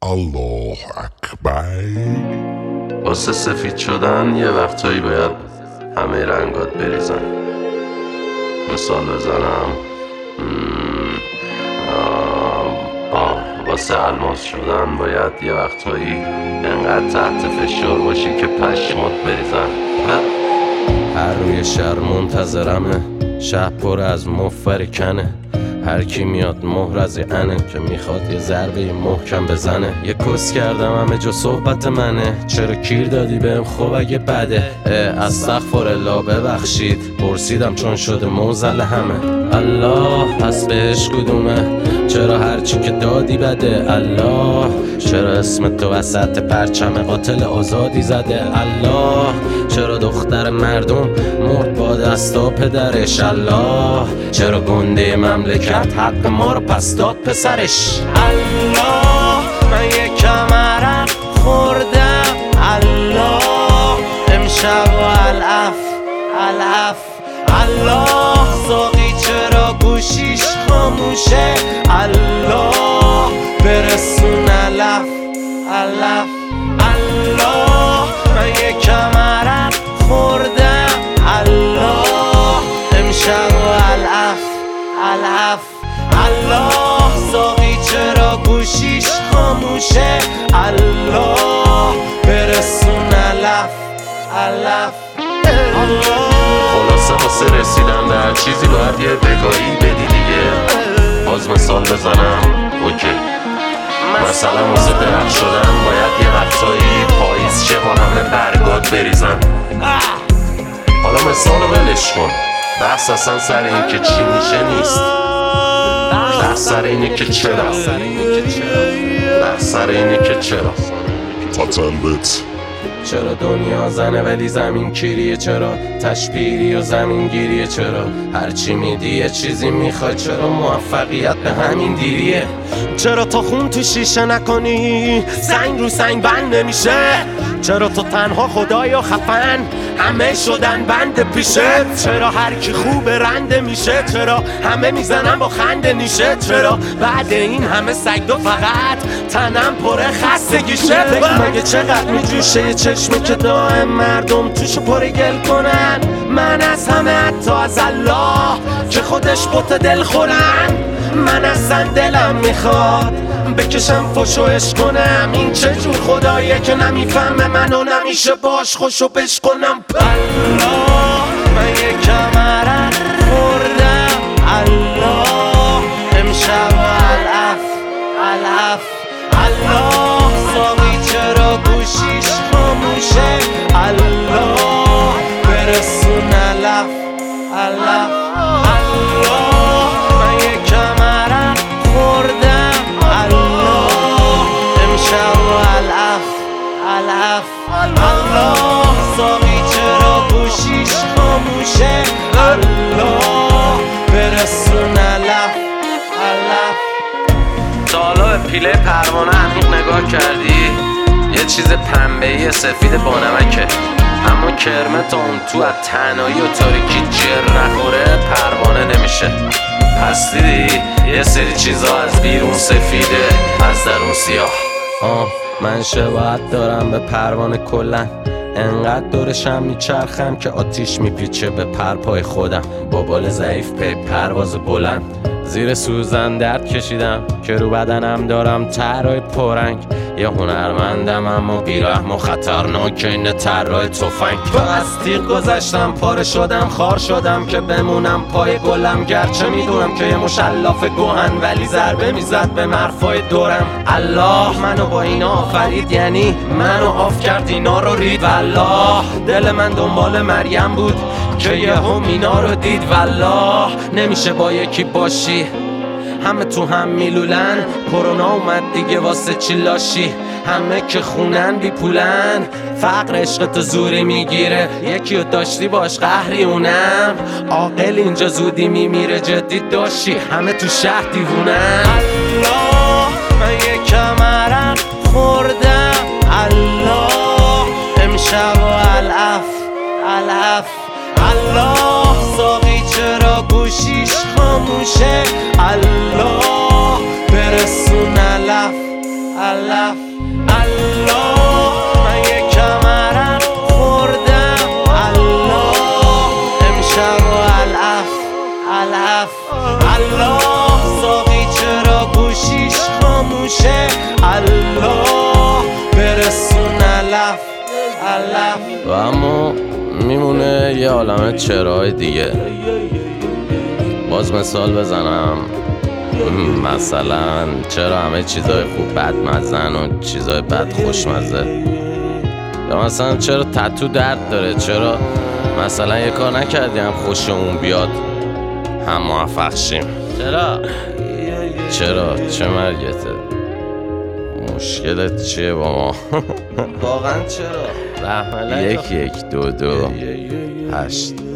الله اکبر. واسه سفید شدن یه وقتایی باید همه رنگات بریزن. مثال بزنم واسه الماس شدن باید یه وقتایی انقدر تحت فشار باشی که پشمات بریزن. هر روی شهر منتظرمه، شهر پر از مفرکنه. هر کی میاد مهر از انه که میخواد یه ضربه محکم بزنه. یه کس کردم همه جا صحبت منه، چرا کیر دادی بهم خب اگه بده. استغفرالله ببخشید پرسیدم چون شده موزل همه. الله پس بهش کدومه؟ چرا هرچی که دادی بده؟ الله چرا اسم تو وسط پرچم قاتل آزادی زده؟ الله چرا دختر مردم مرد با دستا پدرش؟ الله چرا گنده مملکت حق ما رو پس داد پسرش؟ الله من یکم عرق خوردم. الله امشب و العف الله ساقی چرا گوشیش خاموشه؟ الله برسون علف الله من یکم عرق خوردم. الله امشب و العف الله ساقی چرا گوشیش خاموشه؟ الله برسون علف خلاصه واسه رسیدن به هر چیزی باید یه بگاهی بدی دیگه. باز مثال بزنم اوکی، مثلا واسه درخت شدن باید یه وقتایی پاییز شه با همه برگات بریزن. حالا مثال رو ولش کن، بحث اصلا سر این که چی میشه نیست، بحث سر اینه که چرا، بحث سر اینه که چرا. تتنبت چرا دنیا زنه ولی زمین کیریه؟ چرا تشبیری و زمین گیریه؟ چرا هرچی میدی یه چیزی میخوای؟ چرا موفقیت به همین دیریه؟ چرا تو خون تو شیشه نکنی سنگ رو سنگ بند نمیشه؟ چرا تو تنها خدای و خفن همه شدن بند پیشه؟ چرا هر کی خوب رنده میشه؟ چرا همه میزنن با خنده نیشه؟ چرا بعد این همه سگدو فقط تنم پره خستگیشه؟ مگه چقدر میجوشه یه چشمه که دائم مردم توشو پره گل کنن؟ من از همه حتی از الله که خودش بوت دل خورن. من اصلا دلم میخواد بکشم فشوش کنم. این چه جور خداییه که نمیفهمه منو نمیشه باش خوشو بشکنم؟ الله من یکم عرق خوردم. الله امشب و العف الله ساقی چرا گوشیش خاموشه؟ الله برسون علف الله من یکم عرق خوردم. الله امشب و العف الله ساقی چرا گوشیش خاموشه؟ الله برسون علف تا حالا به پیله پروانه عمیق نگاه کردی؟ یه چیز پنبه‌ای سفید با نمکه، اما کرمه تا اون تو از تنهایی و تاریکی جر نخوره پروانه نمیشه. پس دیدی یه سری چیزا از بیرون سفیده از درون سیاه. من شباهت دارم به پروانه کلن، انقدر دورشم میچرخم که آتیش میپیچه به پرپای خودم. با بال ضعیف پی پرواز بلند زیر سوزن درد کشیدم که رو بدنم دارم طرای پرنگ. یه هنرمندم اما بیرحم و خطرناک این طرای تفنگ. از تیغ گذشتم پاره شدم خار شدم که بمونم پای گلم. گرچه میدونم که یه مشلاف گوهن ولی ضربه میزد به مرفای دورم. الله منو با اینا آفرید، یعنی منو آف کرد اینا رو رید. والله دل من دنبال مریم بود که یهو مینا رو دید. والله نمیشه با یکی باشی همه تو هم میلولن. کرونا اومد دیگه واسه چی لاشی؟ همه که خونن بی پولن. فقر عشقتو زوری میگیره، یکی رو داشتی باش قهری اونم. عاقل اینجا زودی میمیره جدی داشتی همه تو شهر دیوونن. الله من یکم عرق خوردم. الله امشب و العف الله ساقی چرا گوشیش خاموشه؟ الله برسون علف علف الله من یکم عرق خوردم الله امشب و علف الله ساقی چرا گوشیش خاموشه الله برسون علف و اما میمونه یه عالمه چراهای دیگه. باز مثال بزنم، مثلا چرا همه چیزای خوب بد مزن و چیزای بد خوشمزه، یا مثلا چرا تتو درد داره، چرا مثلا یه کار نکردیم خوشمون بیاد هم موفق شیم، چرا چه مرگته، مشکلت چیه با ما؟ واقعا چرا؟ 1 1 2 2 8